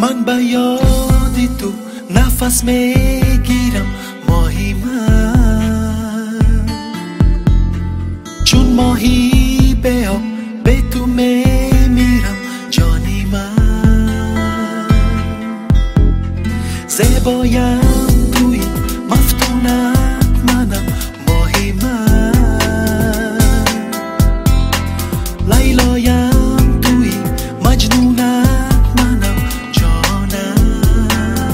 من به یادی تو نفس میگیرم ماهی من، چون ماهی به آب به تو میمیرم جانی من. زیبایم توی مفتونت منم ماهی من، لیلایم توی مجنونت منم جانم.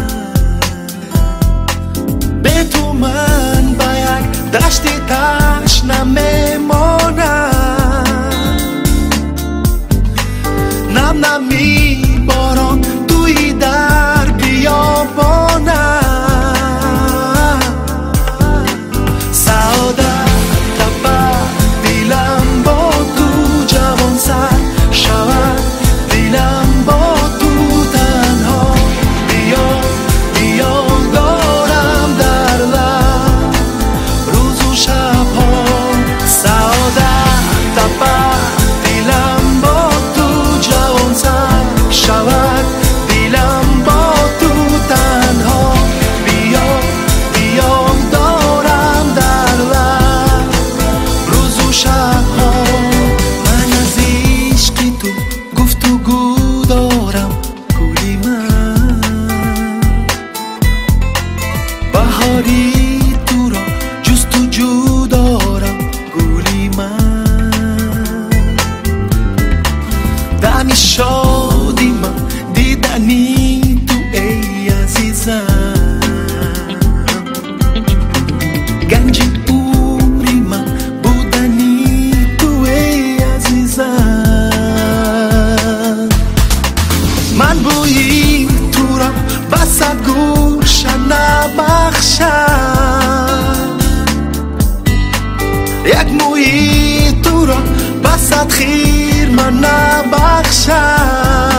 به تو من با یک دشتی تشنه میمانم، نم نمی باران توی در بیابانم. سعادت تبر دیلم با تو جوان سر شود، دیلم با تو تنها بیا دارم در لب روز و شبها. سعادت تبر دیلم با تو جوان سر شود، دیلم با تو تنها بیا دارم در لب روز و شبها. من از عشقی تو گفتگو دارم گولی من، بهاری تو را جستجو دارم گولی من. دمی شادی من دیدنی تو ای عزیزم، گنج عمری من بودنی تو ای عزیزم. من بویی تو را بسد گوش نبخشم، یک مویی تو را بسد خیر من نبخشم.